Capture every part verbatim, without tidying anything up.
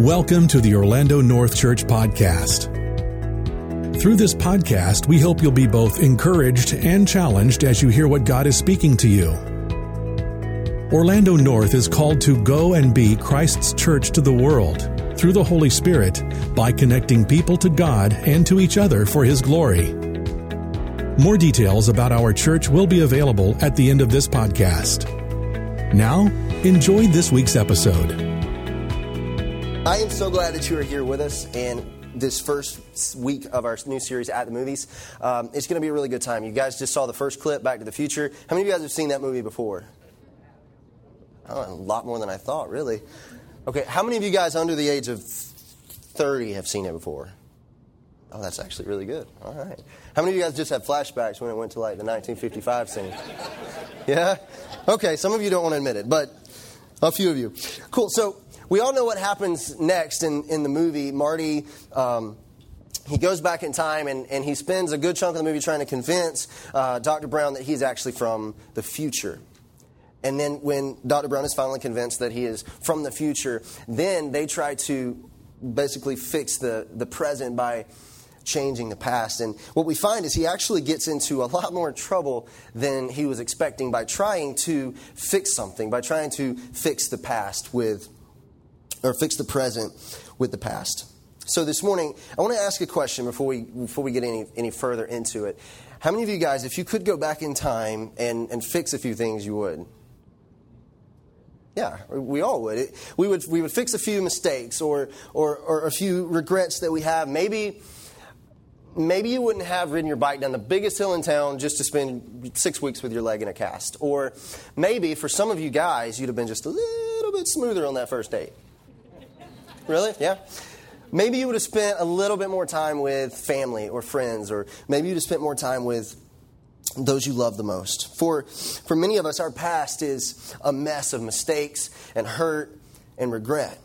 Welcome to the Orlando North Church Podcast. Through this podcast, we hope you'll be both encouraged and challenged as you hear what God is speaking to you. Orlando North is called to go and be Christ's church to the world through the Holy Spirit by connecting people to God and to each other for His glory. More details about our church will be available at the end of this podcast. Now, enjoy this week's episode. I am so glad that you are here with us in this first week of our new series, At the Movies. Um, it's going to be a really good time. You guys just saw the first clip, Back to the Future. How many of you guys have seen that movie before? Oh, a lot more than I thought, really. Okay, how many of you guys under the age of thirty have seen it before? Oh, that's actually really good. All right. How many of you guys just had flashbacks when it went to like the nineteen fifty-five scene? Yeah? Okay, some of you don't want to admit it, but a few of you. Cool, so we all know what happens next in, in the movie. Marty, um, he goes back in time and, and he spends a good chunk of the movie trying to convince uh, Doctor Brown that he's actually from the future. And then when Doctor Brown is finally convinced that he is from the future, then they try to basically fix the, the present by changing the past. And what we find is he actually gets into a lot more trouble than he was expecting by trying to fix something, by trying to fix the past with or fix the present with the past. So this morning, I want to ask a question before we before we get any any further into it. How many of you guys, if you could go back in time and, and fix a few things, you would? Yeah, we all would. It, we would we would fix a few mistakes or, or or a few regrets that we have. Maybe maybe you wouldn't have ridden your bike down the biggest hill in town just to spend six weeks with your leg in a cast. Or maybe for some of you guys, you'd have been just a little bit smoother on that first date. Really? Yeah. Maybe you would have spent a little bit more time with family or friends, or maybe you'd have spent more time with those you love the most. For for many of us, our past is a mess of mistakes and hurt and regret.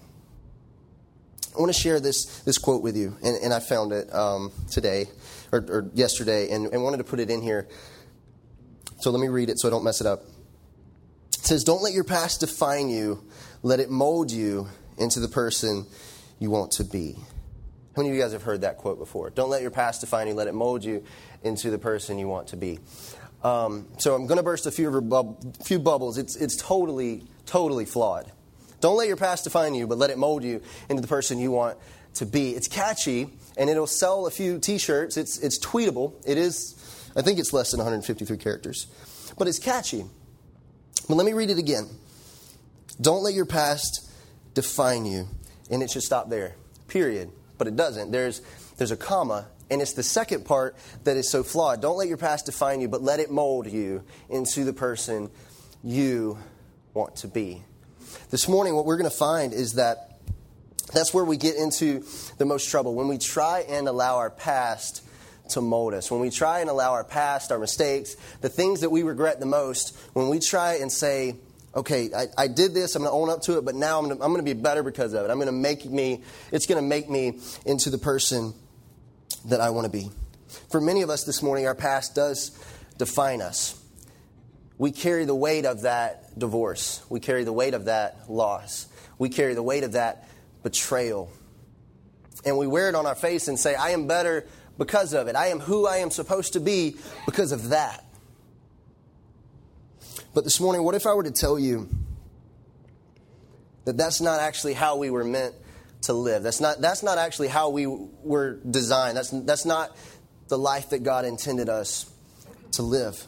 I want to share this this quote with you, and, and I found it um, today, or, or yesterday, and, and wanted to put it in here. So let me read it so I don't mess it up. It says, "Don't let your past define you. Let it mold you into the person you want to be." How many of you guys have heard that quote before? Don't let your past define you. Let it mold you into the person you want to be. Um, so I'm going to burst a few, bub- few bubbles. It's, it's totally, totally flawed. Don't let your past define you, but let it mold you into the person you want to be. It's catchy, and it'll sell a few T-shirts. It's, it's tweetable. It is, I think it's less than one hundred fifty-three characters. But it's catchy. But let me read it again. Don't let your past define you. And it should stop there, period. But it doesn't. There's there's a comma, and it's the second part that is so flawed. Don't let your past define you, but let it mold you into the person you want to be. This morning, what we're going to find is that that's where we get into the most trouble. When we try and allow our past to mold us. When we try and allow our past, our mistakes, the things that we regret the most, when we try and say, okay, I, I did this, I'm going to own up to it, but now I'm going to, I'm going to be better because of it. I'm going to make me, it's going to make me into the person that I want to be. For many of us this morning, our past does define us. We carry the weight of that divorce. We carry the weight of that loss. We carry the weight of that betrayal. And we wear it on our face and say, I am better because of it. I am who I am supposed to be because of that. But this morning, what if I were to tell you that that's not actually how we were meant to live? That's not that's not actually how we were designed. That's that's not the life that God intended us to live.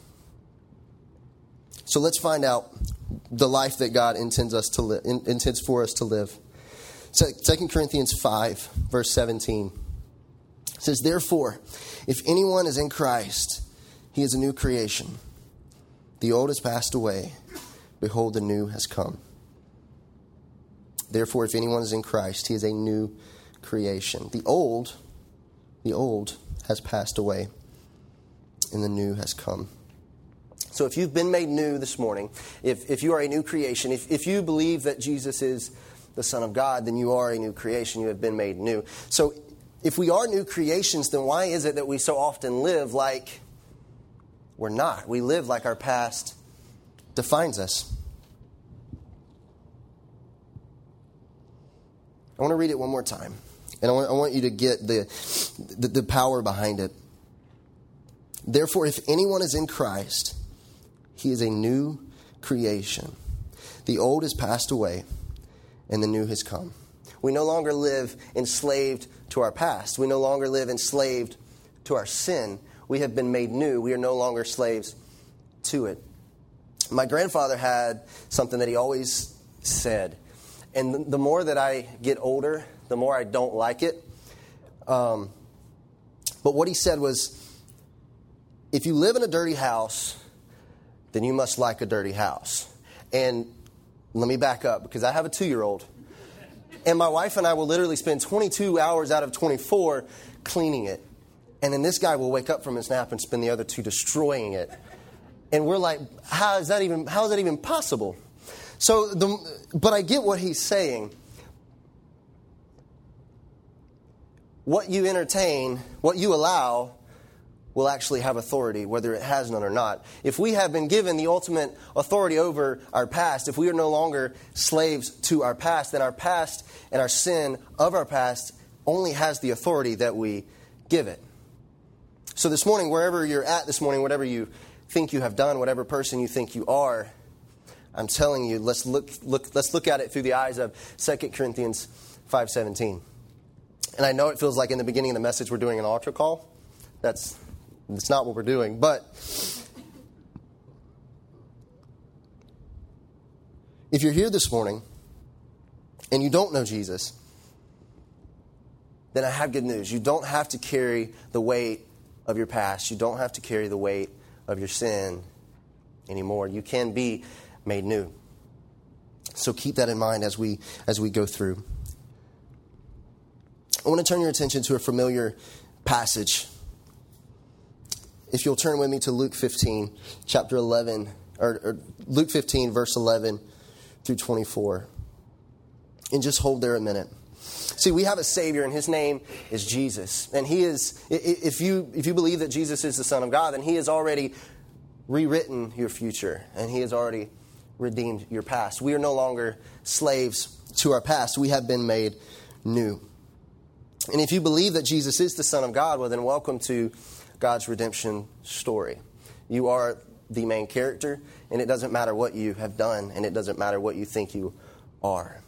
So let's find out the life that God intends us to live, intends for us to live. Second Corinthians five, verse seventeen. It says, "Therefore, if anyone is in Christ, he is a new creation. The old has passed away. Behold, the new has come. Therefore, if anyone is in Christ, he is a new creation. The old, the old has passed away, and the new has come." So if you've been made new this morning, if, if you are a new creation, if, if you believe that Jesus is the Son of God, then you are a new creation. You have been made new. So if we are new creations, then why is it that we so often live like we're not? We live like our past defines us. I want to read it one more time. And I want, I want you to get the, the, the power behind it. Therefore, if anyone is in Christ, he is a new creation. The old has passed away, and the new has come. We no longer live enslaved to our past. We no longer live enslaved to our sin. We have been made new. We are no longer slaves to it. My grandfather had something that he always said. And the more that I get older, the more I don't like it. Um, but what he said was, if you live in a dirty house, then you must like a dirty house. And let me back up, because I have a two-year-old. And my wife and I will literally spend twenty-two hours out of twenty-four cleaning it. And then this guy will wake up from his nap and spend the other two destroying it. And we're like, how is that even, how is that even possible? So, the, but I get what he's saying. What you entertain, what you allow, will actually have authority, whether it has none or not. If we have been given the ultimate authority over our past, if we are no longer slaves to our past, then our past and our sin of our past only has the authority that we give it. So this morning, wherever you're at this morning, whatever you think you have done, whatever person you think you are, I'm telling you, let's look, look, let's look at it through the eyes of Second Corinthians five seventeen. And I know it feels like in the beginning of the message we're doing an altar call. That's, that's not what we're doing. But if you're here this morning and you don't know Jesus, then I have good news. You don't have to carry the weight of your past. You don't have to carry the weight of your sin anymore. You can be made new. So keep that in mind as we as we go through. I want to turn your attention to a familiar passage. If you'll turn with me to Luke fifteen, chapter eleven, or, or Luke fifteen, verse eleven through twenty-four. And just hold there a minute. See, we have a Savior, and His name is Jesus. And He is, if you if you believe that Jesus is the Son of God, then He has already rewritten your future, and He has already redeemed your past. We are no longer slaves to our past. We have been made new. And if you believe that Jesus is the Son of God, well, then welcome to God's redemption story. You are the main character, and it doesn't matter what you have done, and it doesn't matter what you think you are.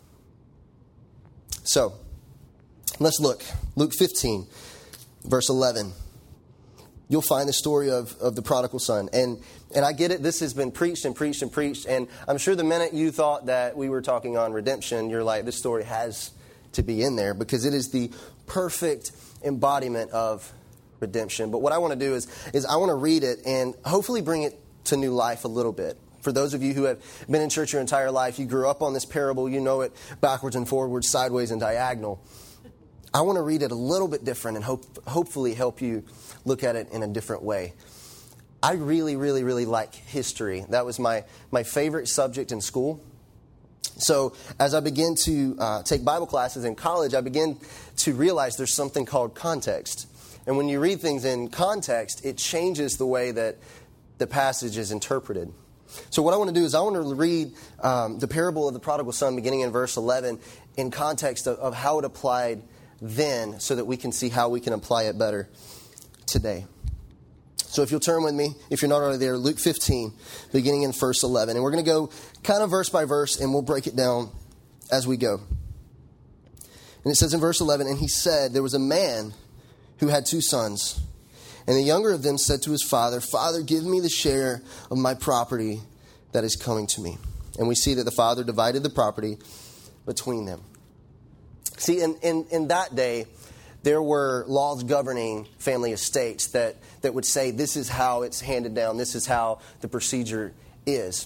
So, let's look. Luke fifteen, verse eleven. You'll find the story of, of the prodigal son. And and I get it, this has been preached and preached and preached. And I'm sure the minute you thought that we were talking on redemption, you're like, this story has to be in there, because it is the perfect embodiment of redemption. But what I want to do is, is I want to read it and hopefully bring it to new life a little bit. For those of you who have been in church your entire life, you grew up on this parable, you know it backwards and forwards, sideways and diagonal. I want to read it a little bit different and hope, hopefully help you look at it in a different way. I really, really, really like history. That was my, my favorite subject in school. So as I began to uh, take Bible classes in college, I began to realize there's something called context. And when you read things in context, it changes the way that the passage is interpreted. So what I want to do is I want to read um, the parable of the prodigal son beginning in verse eleven in context of, of how it applied then, so that we can see how we can apply it better today. So if you'll turn with me, if you're not already there, Luke fifteen, beginning in verse eleven. And we're going to go kind of verse by verse, and we'll break it down as we go. And it says in verse eleven, and he said, there was a man who had two sons. And the younger of them said to his father, Father, give me the share of my property that is coming to me. And we see that the father divided the property between them. See, in, in, in that day, there were laws governing family estates that, that would say this is how it's handed down, this is how the procedure is.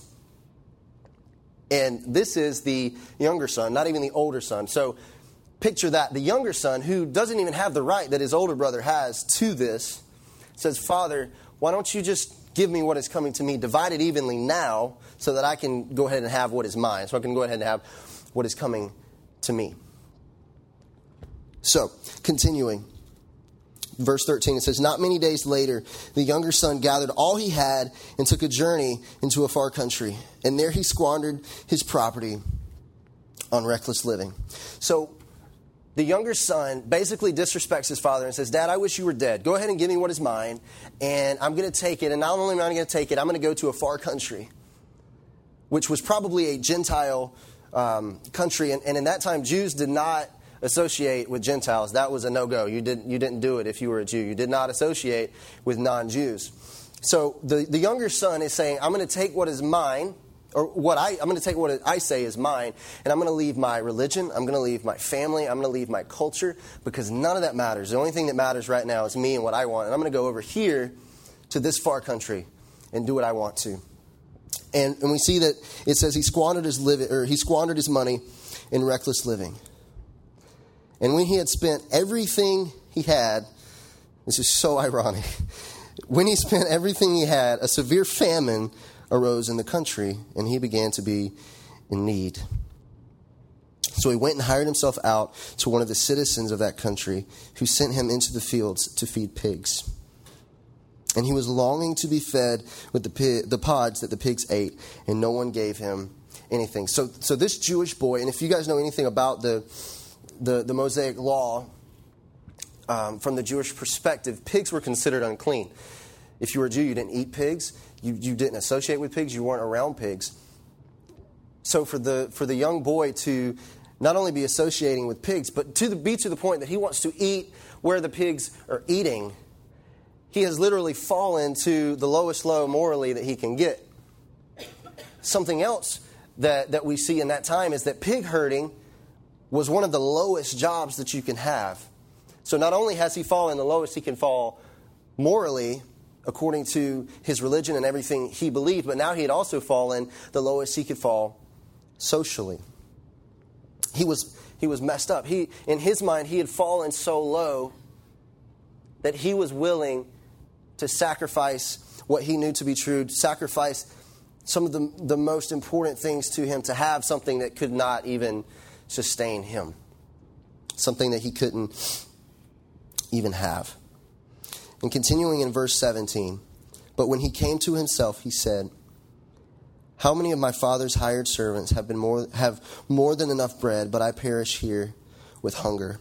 And this is the younger son, not even the older son. So picture that. The younger son, who doesn't even have the right that his older brother has to this, says, Father, why don't you just give me what is coming to me, divide it evenly now, so that I can go ahead and have what is mine, so I can go ahead and have what is coming to me. So, continuing, verse thirteen, it says, not many days later, the younger son gathered all he had and took a journey into a far country. And there he squandered his property on reckless living. So, the younger son basically disrespects his father and says, Dad, I wish you were dead. Go ahead and give me what is mine, and I'm going to take it. And not only am I going to take it, I'm going to go to a far country, which was probably a Gentile um, country. And, and in that time, Jews did not associate with Gentiles. That was a no-go. You didn't, you didn't do it if you were a Jew. You did not associate with non-Jews. So the, the younger son is saying, I'm going to take what is mine, or what I, I'm going to take what I say is mine, and I'm going to leave my religion, I'm going to leave my family, I'm going to leave my culture, because none of that matters. The only thing that matters right now is me and what I want. And I'm going to go over here to this far country and do what I want to. And, and we see that it says he squandered his living, or he squandered his money in reckless living. And when he had spent everything he had, this is so ironic, when he spent everything he had, a severe famine arose in the country, and he began to be in need. So he went and hired himself out to one of the citizens of that country, who sent him into the fields to feed pigs. And he was longing to be fed with the pig, the pods that the pigs ate, and no one gave him anything. So, so this Jewish boy, and if you guys know anything about the the, the Mosaic law, um, from the Jewish perspective, pigs were considered unclean. If you were a Jew, you didn't eat pigs. You, you didn't associate with pigs. You weren't around pigs. So for the for the young boy to not only be associating with pigs, but to the, be to the point that he wants to eat where the pigs are eating, he has literally fallen to the lowest low morally that he can get. Something else that, that we see in that time is that pig herding was one of the lowest jobs that you can have. So not only has he fallen the lowest he can fall morally, according to his religion and everything he believed, but now he had also fallen the lowest he could fall socially. He was he was messed up. He, in his mind, he had fallen so low that he was willing to sacrifice what he knew to be true, sacrifice some of the, the most important things to him, to have something that could not even sustain him, something that he couldn't even have. And continuing in verse seventeen, but when he came to himself, he said, how many of my father's hired servants have been more have more than enough bread, but I perish here with hunger?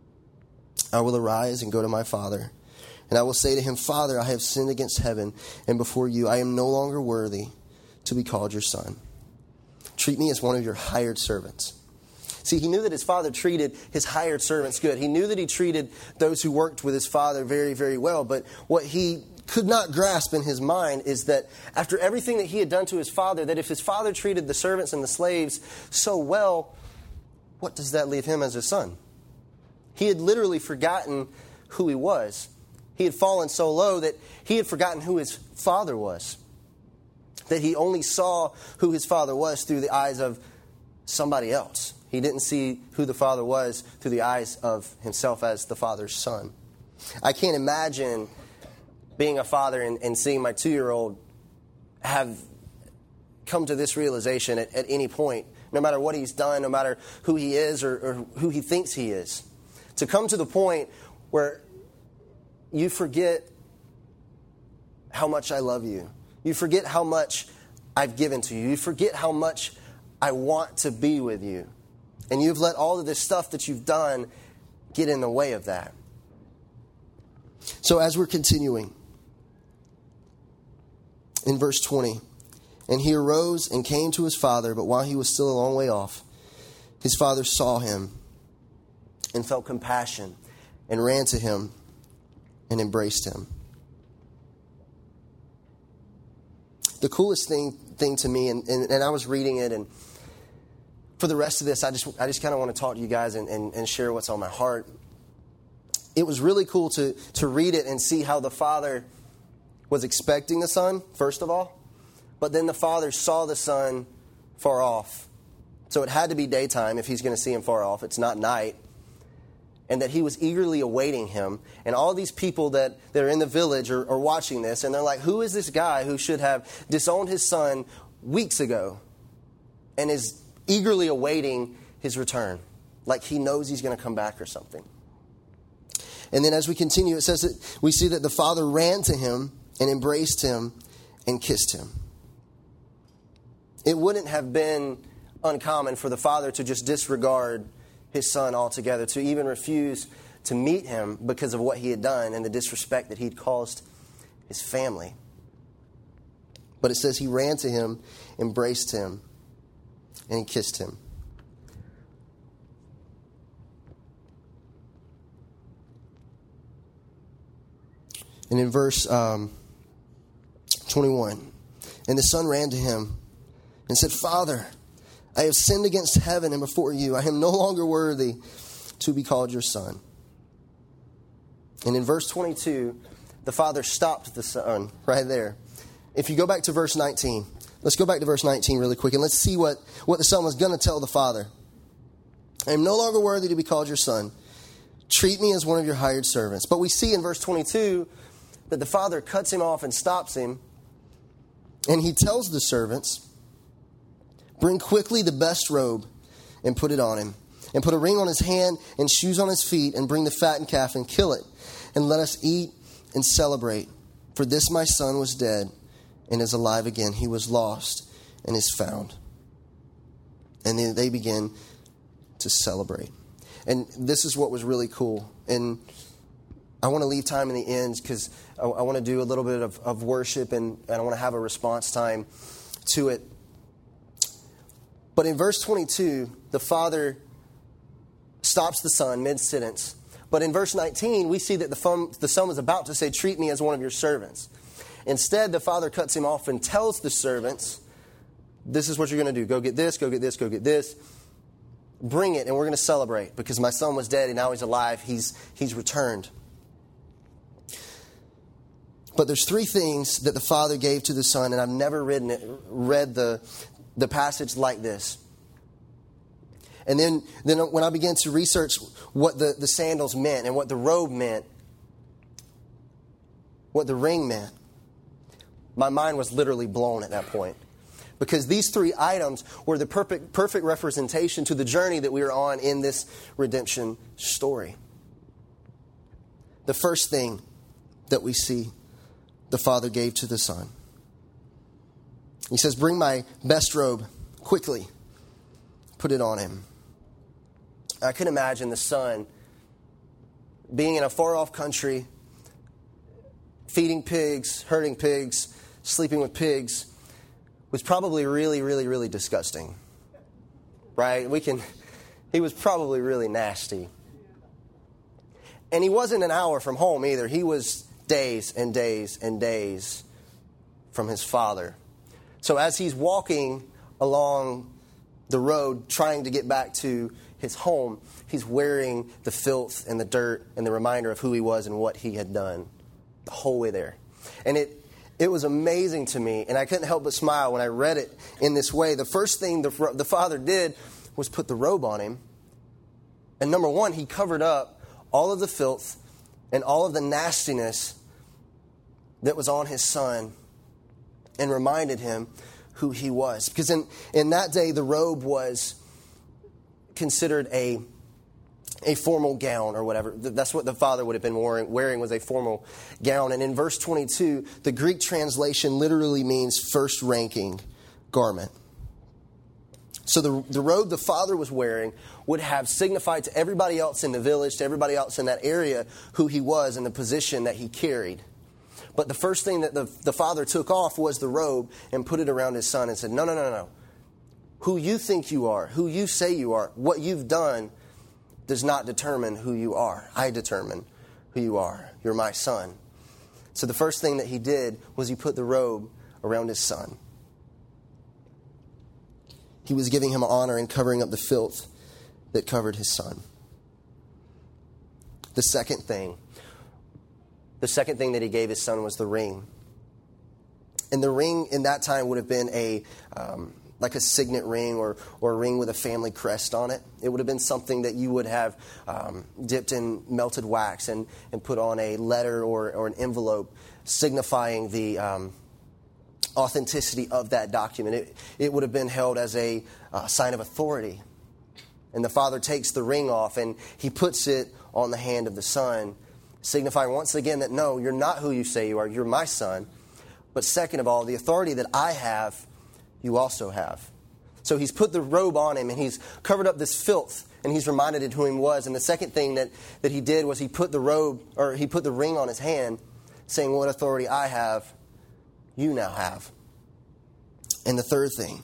I will arise and go to my father, and I will say to him, Father, I have sinned against heaven and before you. I am no longer worthy to be called your son. Treat me as one of your hired servants. See, he knew that his father treated his hired servants good. He knew that he treated those who worked with his father very, very well. But what he could not grasp in his mind is that after everything that he had done to his father, that if his father treated the servants and the slaves so well, what does that leave him as a son? He had literally forgotten who he was. He had fallen so low that he had forgotten who his father was. That he only saw who his father was through the eyes of somebody else. He didn't see who the father was through the eyes of himself as the father's son. I can't imagine being a father and, and seeing my two-year-old have come to this realization at, at any point, no matter what he's done, no matter who he is or, or who he thinks he is. To come to the point where you forget how much I love you. You forget how much I've given to you. You forget how much I want to be with you. And you've let all of this stuff that you've done get in the way of that. So as we're continuing, in verse twenty, and he arose and came to his father, but while he was still a long way off, his father saw him and felt compassion and ran to him and embraced him. The coolest thing thing to me, and, and, and I was reading it, and for the rest of this, I just I just kind of want to talk to you guys and, and, and share what's on my heart. It was really cool to, to read it and see how the father was expecting the son, first of all, but then the father saw the son far off. So it had to be daytime if he's going to see him far off. It's not night. And that he was eagerly awaiting him. And all these people that, that are in the village are, are watching this, and they're like, who is this guy who should have disowned his son weeks ago and is eagerly awaiting his return? Like he knows he's going to come back or something. And then as we continue, it says that we see that the father ran to him and embraced him and kissed him. It wouldn't have been uncommon for the father to just disregard his son altogether, to even refuse to meet him because of what he had done and the disrespect that he'd caused his family. But it says he ran to him, embraced him, and he kissed him. And in verse um, twenty-one, and the son ran to him and said, Father, I have sinned against heaven and before you. I am no longer worthy to be called your son. And in verse twenty-two, the father stopped the son right there. If you go back to verse nineteen, let's go back to verse nineteen really quick, and let's see what, what the son was going to tell the father. I am no longer worthy to be called your son. Treat me as one of your hired servants. But we see in verse twenty-two that the father cuts him off and stops him, and he tells the servants, bring quickly the best robe and put it on him, and put a ring on his hand and shoes on his feet, and bring the fattened calf and kill it, and let us eat and celebrate. For this my son was dead and is alive again. He was lost and is found. And then they begin to celebrate. And this is what was really cool. And I want to leave time in the end because I, I want to do a little bit of, of worship, and, and I want to have a response time to it. But in verse twenty-two, the father stops the son mid-sentence. But in verse nineteen, we see that the, fun, the son was about to say, treat me as one of your servants. Instead, the father cuts him off and tells the servants, this is what you're going to do. Go get this, go get this, go get this. Bring it, and we're going to celebrate because my son was dead and now he's alive. He's, he's returned. But there's three things that the father gave to the son, and I've never read, it, read the, the passage like this. And then, then when I began to research what the, the sandals meant and what the robe meant, what the ring meant, my mind was literally blown at that point. Because these three items were the perfect, perfect representation to the journey that we are on in this redemption story. The first thing that we see the father gave to the son. He says, bring my best robe quickly. Put it on him. I can imagine the son being in a far-off country, feeding pigs, herding pigs, sleeping with pigs, was probably really, really, really disgusting. Right? We can, he was probably really nasty. And he wasn't an hour from home either. He was days and days and days from his father. So as he's walking along the road trying to get back to his home, he's wearing the filth and the dirt and the reminder of who he was and what he had done the whole way there. And it it was amazing to me, and I couldn't help but smile when I read it in this way. The first thing the, the father did was put the robe on him. And number one, he covered up all of the filth and all of the nastiness that was on his son and reminded him who he was. Because in, in that day, the robe was considered a, a formal gown or whatever. That's what the father would have been wearing, wearing was a formal gown. And in verse twenty-two, the Greek translation literally means first-ranking garment. So the, the robe the father was wearing would have signified to everybody else in the village, to everybody else in that area, who he was and the position that he carried. But the first thing that the, the father took off was the robe and put it around his son and said, no, no, no, no. Who you think you are, who you say you are, what you've done does not determine who you are. I determine who you are. You're my son. So the first thing that he did was he put the robe around his son. He was giving him honor and covering up the filth that covered his son. The second thing, the second thing that he gave his son was the ring. And the ring in that time would have been a um, like a signet ring or, or a ring with a family crest on it. It would have been something that you would have um, dipped in melted wax and, and put on a letter or, or an envelope signifying the um, authenticity of that document. It, it would have been held as a uh, sign of authority. And the father takes the ring off and he puts it on the hand of the son, signifying once again that no, you're not who you say you are. You're my son. But second of all, the authority that I have, you also have. So he's put the robe on him and he's covered up this filth and he's reminded of who he was. And the second thing that, that he did was he put the robe, or he put the ring on his hand, saying, what authority I have, you now have. And the third thing,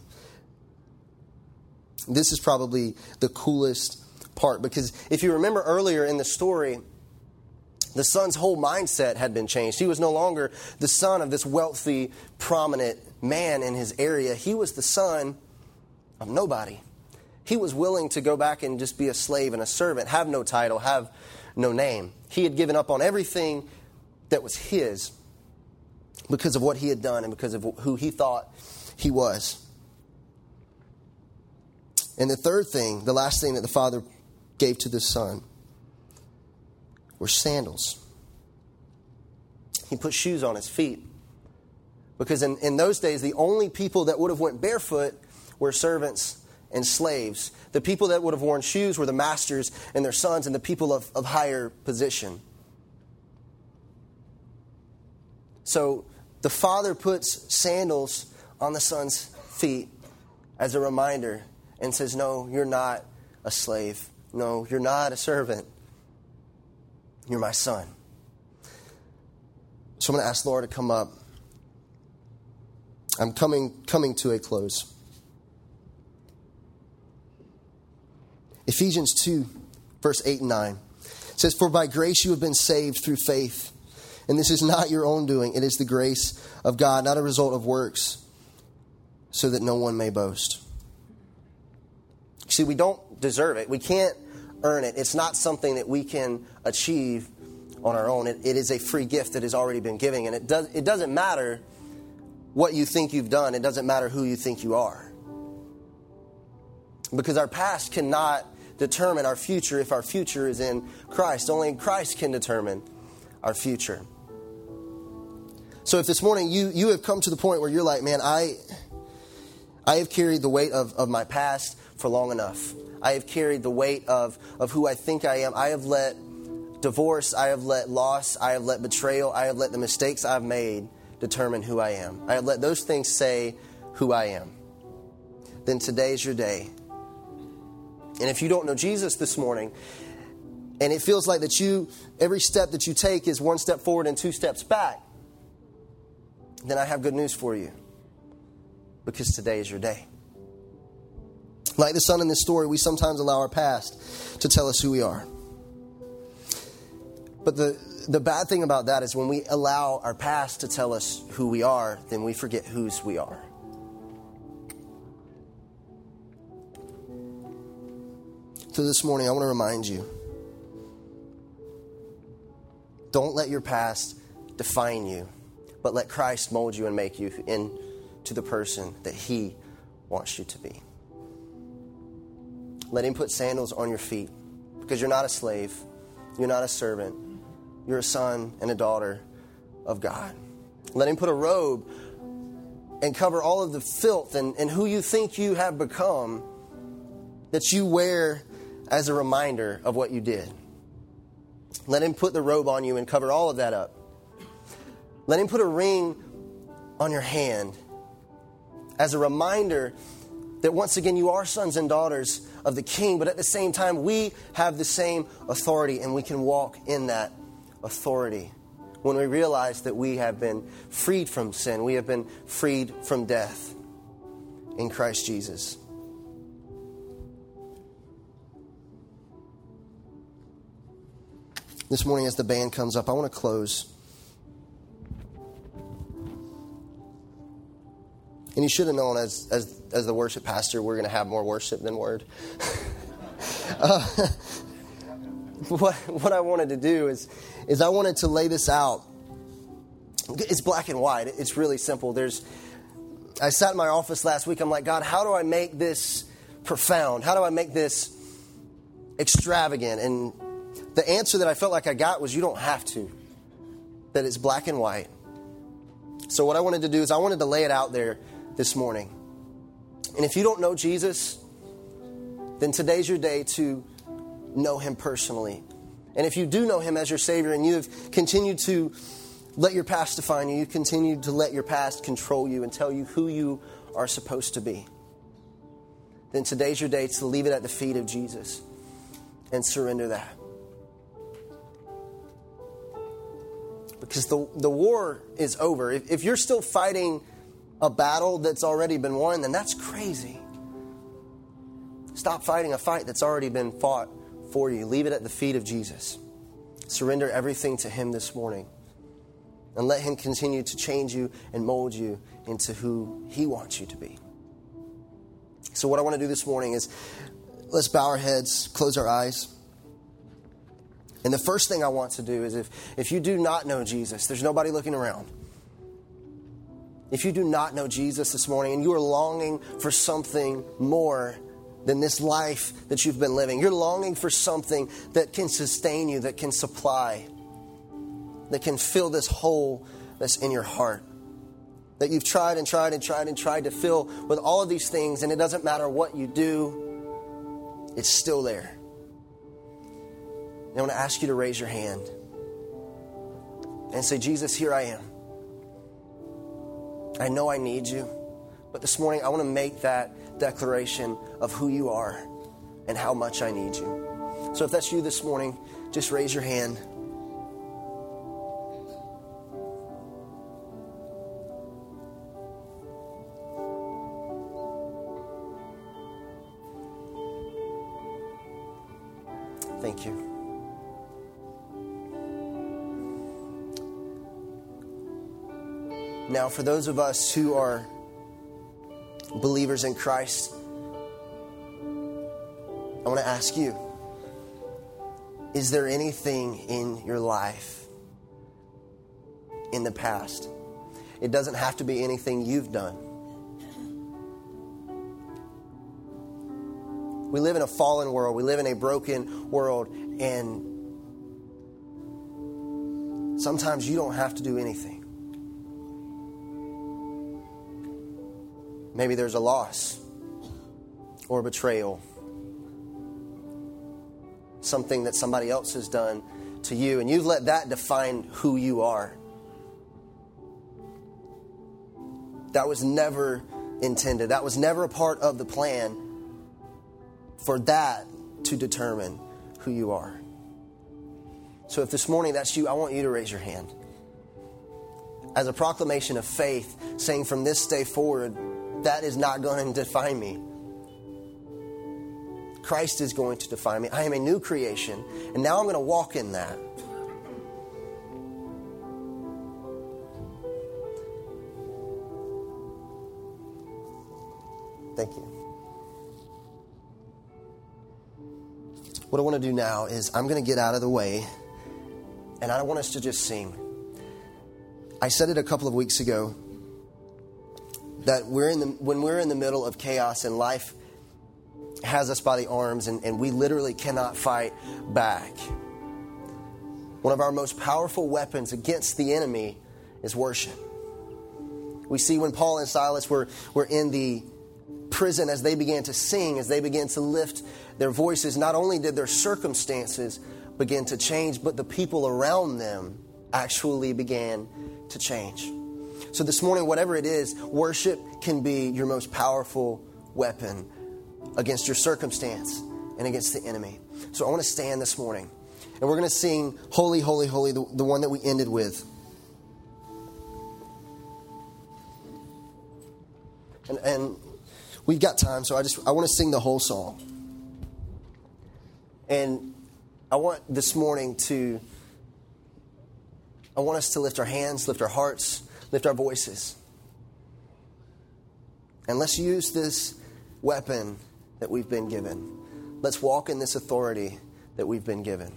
this is probably the coolest part, because if you remember earlier in the story, the son's whole mindset had been changed. He was no longer the son of this wealthy, prominent man in his area. He was the son of nobody. He was willing to go back and just be a slave and a servant, have no title, have no name. He had given up on everything that was his because of what he had done and because of who he thought he was. And the third thing, the last thing that the father gave to the son, were sandals. He put shoes on his feet. Because in, in those days, the only people that would have went barefoot were servants and slaves. The people that would have worn shoes were the masters and their sons and the people of, of higher position. So the father puts sandals on the son's feet as a reminder and says, no, you're not a slave. No, you're not a servant. You're my son. So I'm going to ask Laura to come up. I'm coming coming to a close. Ephesians two, verse eight and nine says, for by grace you have been saved through faith. And this is not your own doing. It is the grace of God, not a result of works, so that no one may boast. See, we don't deserve it. We can't earn it. It's not something that we can achieve on our own. It, it is a free gift that has already been given. And it does. It doesn't matter what you think you've done. It doesn't matter who you think you are. Because our past cannot determine our future if our future is in Christ. Only Christ can determine our future. So if this morning you, you have come to the point where you're like, man, I I have carried the weight of, of my past for long enough. I have carried the weight of, of who I think I am. I have let divorce, I have let loss, I have let betrayal, I have let the mistakes I've made determine who I am. I have let those things say who I am. Then today's your day. And if you don't know Jesus this morning, and it feels like that you, every step that you take is one step forward and two steps back, then I have good news for you. Because today is your day. Like the son in this story, we sometimes allow our past to tell us who we are. But the, the bad thing about that is when we allow our past to tell us who we are, then we forget whose we are. So this morning, I want to remind you, don't let your past define you, but let Christ mold you and make you into the person that He wants you to be. Let Him put sandals on your feet, because you're not a slave, you're not a servant, you're a son and a daughter of God. Let Him put a robe and cover all of the filth and, and who you think you have become, that you wear as a reminder of what you did. Let Him put the robe on you and cover all of that up. Let Him put a ring on your hand as a reminder that once again you are sons and daughters of the King, but at the same time we have the same authority and we can walk in that authority when we realize that we have been freed from sin. We have been freed from death in Christ Jesus. This morning as the band comes up, I want to close. And you should have known as as, as the worship pastor, we're going to have more worship than word. uh, what, what I wanted to do is, is I wanted to lay this out. It's black and white. It's really simple. There's. I sat in my office last week. I'm like, God, how do I make this profound? How do I make this extravagant? And the answer that I felt like I got was you don't have to. That it's black and white. So what I wanted to do is I wanted to lay it out there this morning. And if you don't know Jesus, then today's your day to know Him personally. And if you do know Him as your Savior and you have continued to let your past define you, you continue to let your past control you and tell you who you are supposed to be, then today's your day to leave it at the feet of Jesus and surrender that. Because the, the war is over. If, if you're still fighting a battle that's already been won, then that's crazy. Stop fighting a fight that's already been fought for you. Leave it at the feet of Jesus. Surrender everything to Him this morning. And let Him continue to change you and mold you into who He wants you to be. So what I want to do this morning is, let's bow our heads, close our eyes. And the first thing I want to do is, if, if you do not know Jesus, there's nobody looking around. If you do not know Jesus this morning and you are longing for something more than this life that you've been living, you're longing for something that can sustain you, that can supply, that can fill this hole that's in your heart, that you've tried and tried and tried and tried to fill with all of these things, and it doesn't matter what you do, it's still there. And I want to ask you to raise your hand and say, Jesus, here I am. I know I need you, but this morning I want to make that declaration of who you are and how much I need you. So if that's you this morning, just raise your hand. Thank you. Now, for those of us who are believers in Christ, I want to ask you, is there anything in your life in the past? It doesn't have to be anything you've done. We live in a fallen world. We live in a broken world. And sometimes you don't have to do anything. Maybe there's a loss or betrayal. Something that somebody else has done to you. And you've let that define who you are. That was never intended. That was never a part of the plan for that to determine who you are. So if this morning that's you, I want you to raise your hand. As a proclamation of faith, saying from this day forward, that is not going to define me. Christ is going to define me. I am a new creation, and now I'm going to walk in that. Thank you. What I want to do now is I'm going to get out of the way, and I don't want us to just sing. I said it a couple of weeks ago that we're in the when we're in the middle of chaos and life has us by the arms and, and we literally cannot fight back. One of our most powerful weapons against the enemy is worship. We see when Paul and Silas were, were in the prison, as they began to sing, as they began to lift their voices, not only did their circumstances begin to change, but the people around them actually began to change. So this morning, whatever it is, worship can be your most powerful weapon against your circumstance and against the enemy. So I want to stand this morning, and we're going to sing Holy, Holy, Holy, the, the one that we ended with. And, and we've got time, so I just I want to sing the whole song. And I want this morning to, I want us to lift our hands, lift our hearts, lift our voices. And let's use this weapon that we've been given. Let's walk in this authority that we've been given.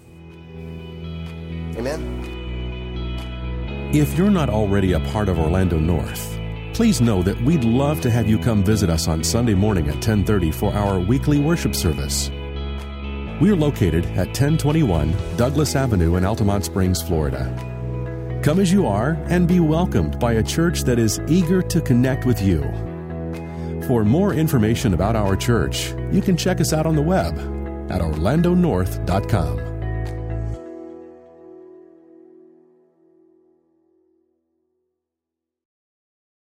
Amen? If you're not already a part of Orlando North, please know that we'd love to have you come visit us on Sunday morning at ten thirty for our weekly worship service. We're located at ten twenty-one Douglas Avenue in Altamont Springs, Florida. Come as you are and be welcomed by a church that is eager to connect with you. For more information about our church, you can check us out on the web at orlando north dot com.